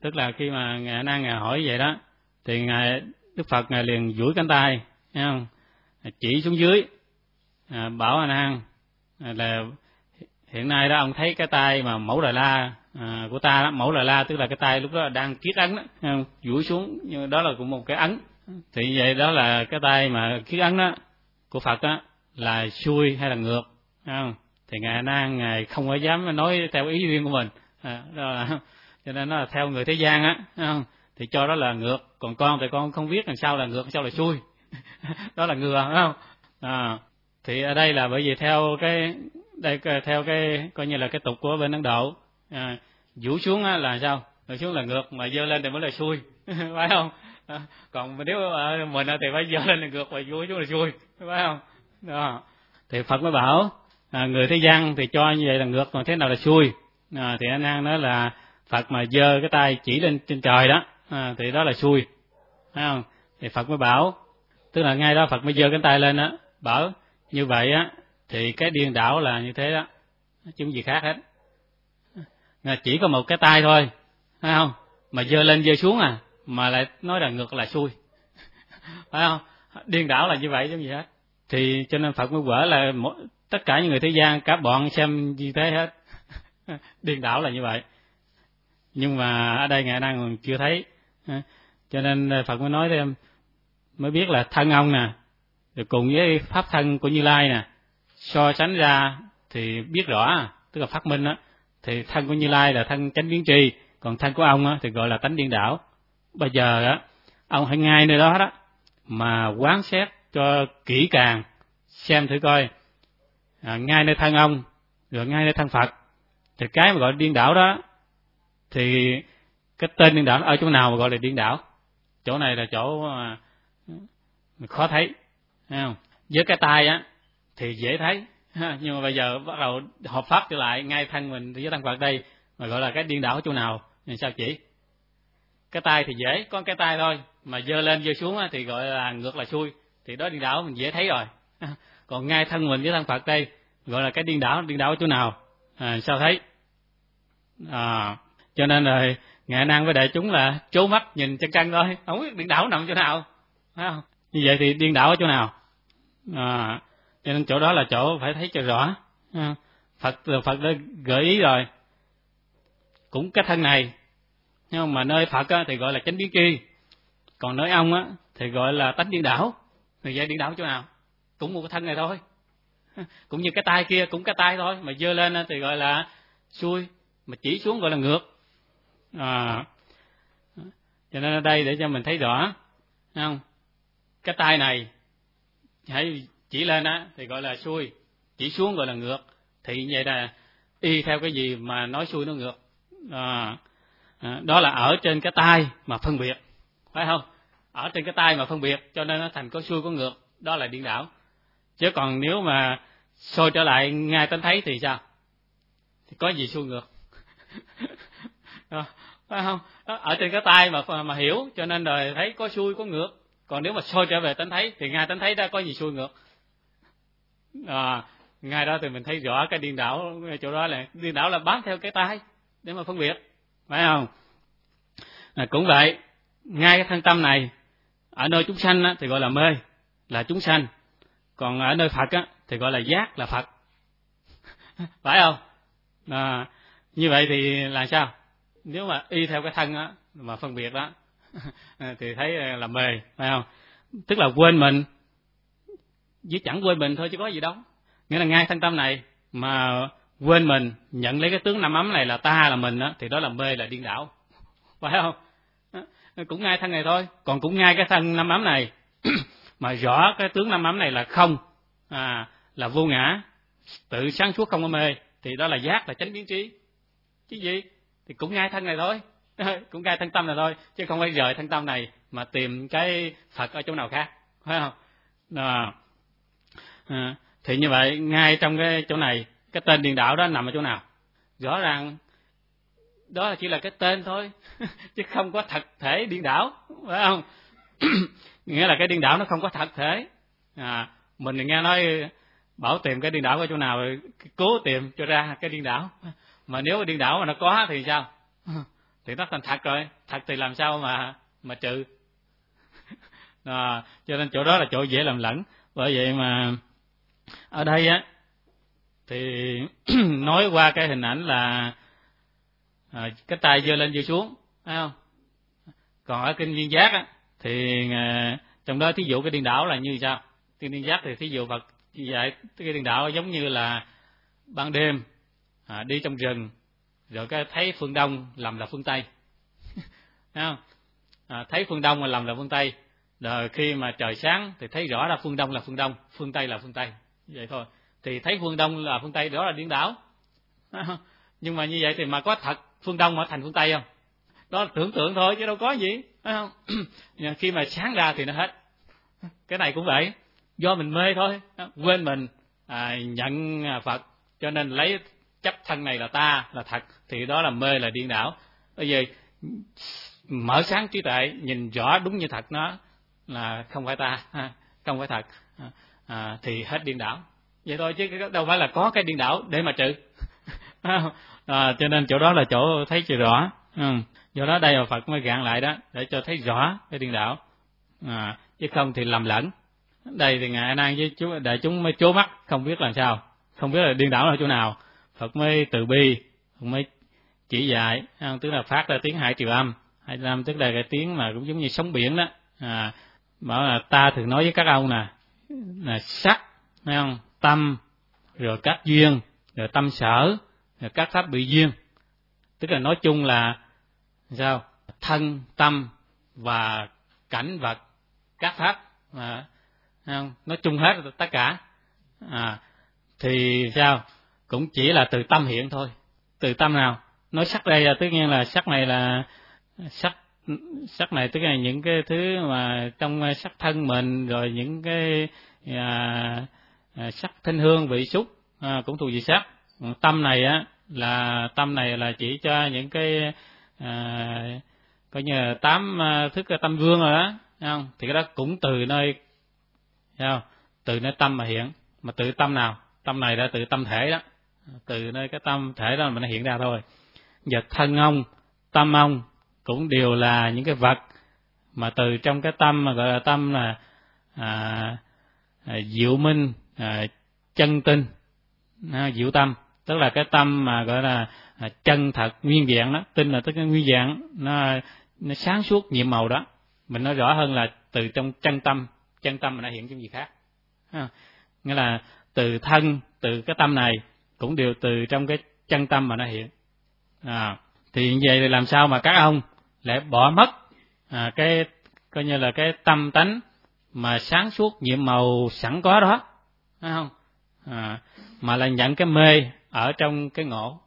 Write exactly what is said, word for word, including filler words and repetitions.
Tức là khi mà ngài A Nan ngài hỏi vậy đó, thì ngài Đức Phật ngài liền duỗi cánh tay, thấy không? Chỉ xuống dưới, à, bảo A Nan là hiện nay đó ông thấy cái tay mà mẫu Đà La à, của ta đó, mẫu Đà La tức là cái tay lúc đó đang kiết ấn đó, thấy không? Duỗi xuống, nhưng đó là cũng một cái ấn. Thì vậy đó là cái tay mà kiết ấn đó của Phật đó là xuôi hay là ngược, thấy không? Thì ngài A Nan ngài không có dám nói theo ý riêng của mình, à, đó là, cho nên nó là theo người thế gian á, thấy không? Thì cho đó là ngược, còn con thì con không biết làm sao là ngược, làm sao là xuôi. Đó là ngừa, phải không? À, thì ở đây là bởi vì theo cái đây theo cái coi như là cái tục của bên Ấn Độ, à, vũ xuống á là sao? Rồi xuống là ngược, mà dơ lên thì mới là xuôi, phải không? À, còn nếu ở mình thì phải dơ lên là ngược, và vũ xuống là xuôi, phải không? Đó. Thì Phật mới bảo à, người thế gian thì cho như vậy là ngược, còn thế nào là xuôi? À, thì A Nan nói là Phật mà dơ cái tay chỉ lên trên trời đó, à, thì đó là xuôi, phải không? Thì Phật mới bảo, tức là ngay đó Phật mới giơ cái tay lên đó, bảo như vậy á thì cái điên đảo là như thế đó, chứ không gì khác hết. Chỉ có một cái tay thôi, phải không? Mà giơ lên giơ xuống à, mà lại nói là ngược là xuôi, phải không? Điên đảo là như vậy chứ không gì hết. Thì cho nên Phật mới quở là tất cả những người thế gian, cả bọn xem như thế hết. Điên đảo là như vậy. Nhưng mà ở đây ngài đang còn chưa thấy, cho nên Phật mới nói thêm, mới biết là thân ông nè, rồi cùng với pháp thân của Như Lai nè, so sánh ra thì biết rõ, tức là phát minh á, thì thân của Như Lai là thân chánh biến tri, còn thân của ông á thì gọi là tánh điên đảo. Bây giờ á, ông hãy ngay nơi đó đó mà quán xét cho kỹ càng, xem thử coi, à, ngay nơi thân ông, rồi ngay nơi thân Phật, thì cái mà gọi là điên đảo đó, thì cái tên điên đảo ở chỗ nào mà gọi là điên đảo? Chỗ này là chỗ mà khó thấy, thấy không? Với cái tay á thì dễ thấy, nhưng mà bây giờ bắt đầu hợp pháp trở lại ngay thân mình với thân Phật đây, mà gọi là cái điên đảo ở chỗ nào thì sao chỉ? Cái tay thì dễ, có cái tay thôi, mà giơ lên giơ xuống á, thì gọi là ngược là xuôi, thì đó điên đảo mình dễ thấy rồi. Còn ngay thân mình với thân Phật đây gọi là cái điên đảo, điên đảo ở chỗ nào à, sao thấy? À, cho nên rồi ngài A Nan với đại chúng là trố mắt nhìn chân chân thôi, không biết điên đảo nằm chỗ nào, phải không? Như vậy thì điên đảo ở chỗ nào? À, cho nên chỗ đó là chỗ phải thấy cho rõ. À, Phật Phật đã gợi ý rồi, cũng cái thân này, nhưng mà nơi Phật á, thì gọi là chánh biến tri, còn nơi ông á thì gọi là tánh điên đảo. Thì vậy điên đảo chỗ nào? Cũng một cái thân này thôi, cũng như cái tay kia cũng cái tay thôi, mà giơ lên thì gọi là xuôi, mà chỉ xuống gọi là ngược. À, cho nên ở đây để cho mình thấy rõ, thấy không? Cái tay này hãy chỉ lên á thì gọi là xuôi, chỉ xuống gọi là ngược. Thì vậy là y theo cái gì mà nói xuôi nó ngược? À, đó là ở trên cái tay mà phân biệt, phải không? Ở trên cái tay mà phân biệt, cho nên nó thành có xuôi có ngược, đó là điên đảo. Chứ còn nếu mà soi trở lại ngay tánh thấy thì sao? Thì có gì xuôi ngược? Phải không? Ở trên cái tay mà mà hiểu, cho nên rồi thấy có xuôi có ngược. Còn nếu mà soi trở về tánh thấy thì ngay tánh thấy đó có gì xuôi ngược? À, ngay đó thì mình thấy rõ cái điên đảo chỗ đó là điên đảo là bám theo cái tay để mà phân biệt, phải không? À, cũng vậy, ngay cái thân tâm này ở nơi chúng sanh á, thì gọi là mê, là chúng sanh, còn ở nơi Phật á, thì gọi là giác, là Phật, phải không? À, như vậy thì là sao? Nếu mà y theo cái thân á, mà phân biệt đó thì thấy là mê, phải không? Tức là quên mình, chứ chẳng quên mình thôi chứ có gì đâu. Nghĩa là ngay thân tâm này mà quên mình, nhận lấy cái tướng năm ấm này là ta, là mình á, thì đó là mê, là điên đảo, phải không? Cũng ngay thân này thôi, còn cũng ngay cái thân năm ấm này mà rõ cái tướng năm ấm này là không, à, là vô ngã, tự sáng suốt không có mê, thì đó là giác, là chánh biến trí. Chứ gì? Thì cũng ngay thân này thôi, cũng ngay thân tâm này thôi, chứ không phải rời thân tâm này mà tìm cái Phật ở chỗ nào khác, phải không? À, à, thì như vậy ngay trong cái chỗ này, cái tên điên đảo đó nằm ở chỗ nào? Rõ ràng đó là chỉ là cái tên thôi chứ không có thật thể điên đảo, phải không? Nghĩa là cái điên đảo nó không có thật thể. À, mình nghe nói bảo tìm cái điên đảo ở chỗ nào rồi cố tìm cho ra cái điên đảo, mà nếu cái điên đảo mà nó có thì sao? thì nó thành thật rồi, thật thì làm sao mà mà trừ. À, cho nên chỗ đó là chỗ dễ làm lẫn. Bởi vậy mà ở đây á thì nói qua cái hình ảnh là à, cái tay giơ lên giơ xuống, thấy không? Còn ở kinh Viên Giác á thì à, trong đó thí dụ cái điên đảo là như sao? Kinh Viên Giác thì thí dụ Phật dạy cái điên đảo giống như là ban đêm à, đi trong rừng rồi cái thấy phương đông lầm là phương tây, thấy không? À, thấy phương đông mà lầm là phương tây, rồi khi mà trời sáng thì thấy rõ là phương đông là phương đông, phương tây là phương tây, vậy thôi. Thì thấy phương đông là phương tây đó là điên đảo. Nhưng mà như vậy thì mà có thật phương đông mà thành phương tây không? Đó là tưởng tượng thôi chứ đâu có gì, phải không? Khi mà sáng ra thì nó hết. Cái này cũng vậy, do mình mê thôi, quên mình à, nhận Phật, cho nên lấy chấp thân này là ta là thật, thì đó là mê, là điên đảo. Bây giờ mở sáng trí tuệ nhìn rõ đúng như thật nó là không phải ta, không phải thật, à, thì hết điên đảo. Vậy thôi chứ đâu phải là có cái điên đảo để mà trừ. À, cho nên chỗ đó là chỗ thấy chưa rõ. Ừ. Do đó đây là Phật mới gạn lại đó để cho thấy rõ cái điên đảo, à, chứ không thì lầm lẫn. Đây thì ngài A Nan với chú đại chúng mới trố mắt, không biết làm sao, không biết là điên đảo ở chỗ nào. Phật mới từ bi, Phật mới chỉ dạy, tức là phát ra tiếng hai triệu âm, hai triệu âm tức là cái tiếng mà cũng giống như sóng biển đó. À, bảo là ta thường nói với các ông nè, là sắc, thấy không? Tâm, rồi các duyên, rồi tâm sở, rồi các pháp bị duyên. Tức là nói chung là sao? Thân, tâm và cảnh vật, các pháp, à, không? Nói chung hết tất cả. À, thì sao? Cũng chỉ là từ tâm hiện thôi. Từ tâm nào? Nói sắc đây là tất nhiên là sắc này là sắc, sắc này tức là những cái thứ mà trong sắc thân mình, rồi những cái à, à, sắc thanh hương vị xúc à, cũng thuộc về sắc. Tâm này á là tâm này là chỉ cho những cái à, coi như là tám thức tâm vương rồi đó, không? Thì cái đó cũng từ nơi không? Từ nơi tâm mà hiện, mà từ tâm nào? Tâm này là từ tâm thể đó, từ nơi cái tâm thể đó mà nó hiện ra thôi. Giờ thân ông, tâm ông cũng đều là những cái vật mà từ trong cái tâm mà gọi là tâm là à, à, diệu minh, à, chân tinh, à, diệu tâm, tức là cái tâm mà gọi là à, chân thật nguyên vẹn đó, tinh là tức là nguyên vẹn, nó nó sáng suốt nhiệm màu đó. Mình nói rõ hơn là từ trong chân tâm, chân tâm mà nó hiện trong gì khác, à, nghĩa là từ thân, từ cái tâm này cũng đều từ trong cái chân tâm mà nó hiện. À, thì như vậy thì làm sao mà các ông lại bỏ mất à, cái coi như là cái tâm tánh mà sáng suốt nhiệm màu sẵn có đó, phải không? À, mà là nhận cái mê ở trong cái ngộ.